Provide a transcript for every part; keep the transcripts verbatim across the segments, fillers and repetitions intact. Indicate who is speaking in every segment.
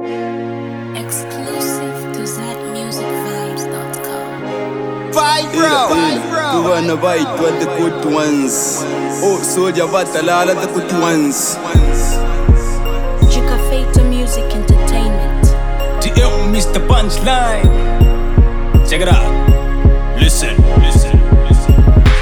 Speaker 1: Exclusive to zat music vibes dot com.
Speaker 2: Vibro, Vibro.
Speaker 3: You wanna bite what the good ones. Oh, soldier battle all of the good ones.
Speaker 1: Jika Fata Music Entertainment.
Speaker 4: D M Mister Punchline. Check it out. Listen, listen, listen.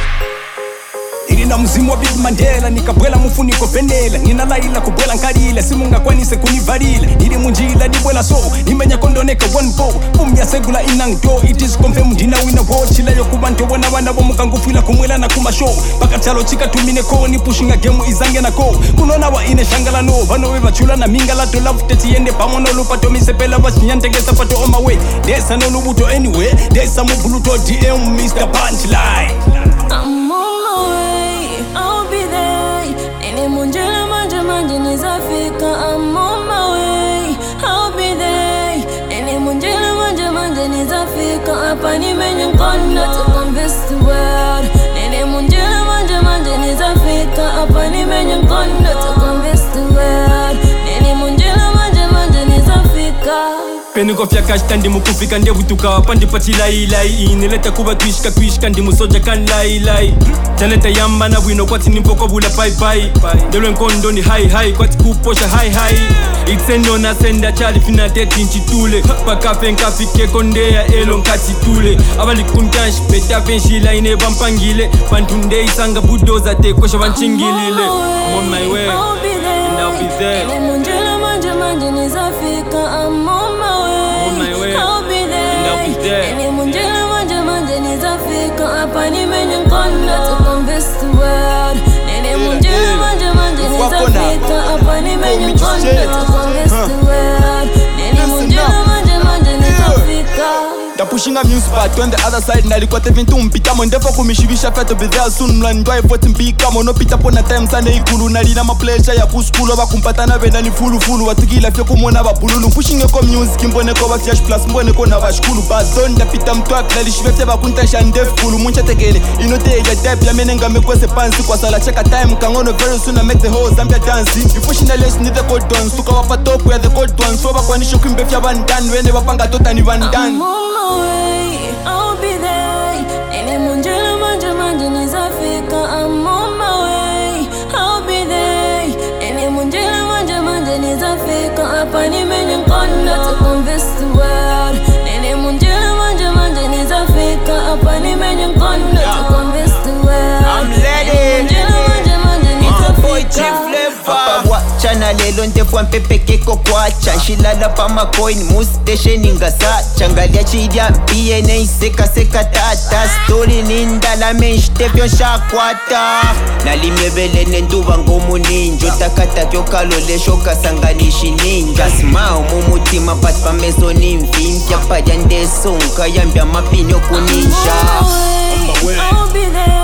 Speaker 4: Nina mzimu wa Big Mandela, nikabwela mufuniko venela. Nina laila kubwela nkalila, simunga kwanise kunivalila. Nili munjila dibwela so, nimenya kondoneka one go. Pumya segula inangdo, it is confirmed ndina wina watch. Chila yoku banto wana wana wamuka ngufila kumwela na kuma show. Baka chalo chika tumine ko, ni pushing a game izange na ko. Kunona wa ine shangala no, vano weva chula na mingala to love teti yende pamono lupa to misepela washinyante gesa pato on my way. Desa no lubuto anyway, desa mubuluto D M Mister Punchline.
Speaker 5: I'm on my way, I'll be there. Nene munjela manja manja nizafika. I'm on my way, I'll be there. Nene munjela manja manja nizafika. Hapa nimenya mkono to convince the world. Nene munjela manja manja nizafika. Hapa nimenya mkono to convince the world. Nene munjela manja manja nizafika.
Speaker 4: Peniko fya kashta ndimu kufika ndebutuka pandi pati lai lai ineleta kuba twishka twishka ndimu soja kan lai lai Janeta yamba na wino kwati nimpoko bula pai pai Delwe nkondo ni hai hai kwati kuposha hai hai Iksendo na senda chali fina teti nchitule Paka fenka fike kondea elo nkati tule Abali kuntanshi peta fenshila ine vampangile Pantunde isanga budoza te kosha vanchingilile I'm on my way
Speaker 5: I'll be there.
Speaker 4: And I'll be there.
Speaker 5: Nene munjela manja manja nizafika. I'm on my way,
Speaker 4: On my way.
Speaker 5: I'll be there.
Speaker 4: And I'll be there.
Speaker 5: Nene munjela manja manja nizafika. Hapa nimenya mkono to convince the world. Nene munjela manja manja nizafika. Hapa nimenya mkono to convince the world. Nene munjela manja manja nizafika.
Speaker 3: Da pushing a music part on the other side. Nalikuwa tevintu mpita mondefo kumishibisha feto be there soon. Mlandwae foti mpika mono pita pona time sana ikulu. Nalina ma pleasure ya kuskulu bakumpata na venda ni fulu fulu. Watukila fyo kumona babululu. Pushing ko music mbone ko ba flash plus mbone ko na bashkulu. Bazon da pita mtwak nalishivete bakuntasha ndef kulu. Muncha tekele inote ya type ya menenga mekwese pansi. Kwa sala cheka time kangono very soon I make the whole Zambia dancing. You pushing the less need the cold ones. Tuka wapa top where the cold ones. So bakwanisho kimbe fya bandan. Wende wapanga tota ni vandan.
Speaker 5: I'm on my way, I'll be there. Nene munjela manja manja nizafika. I'm on my way, I'll be there. Nene munjela manja manja nizafika. Hapa nimenya mkono to convince the world. Nene munjela manja manja nizafika. Hapa nimenya mkono to convince the world.
Speaker 2: I'm ready.
Speaker 5: Nene munjela manja manja
Speaker 2: Boy Chief
Speaker 5: nizafika.
Speaker 2: Flavor. Chana lelo ndefwa mpepe keko kwacha. Nshilala pa macoin mustation ingasa. Changalia chidya B N A seka seka tata. Story nindala menshitefyo shakwata. Nalimebele nenduwa ngomu ninjo. Takata kyo kalole shoka sanganishi ninja. Smile mumutima pat pa meso nimfin. Kya padya ndesonka yambya mapinyo kuninja.
Speaker 5: On my way, I'll be there.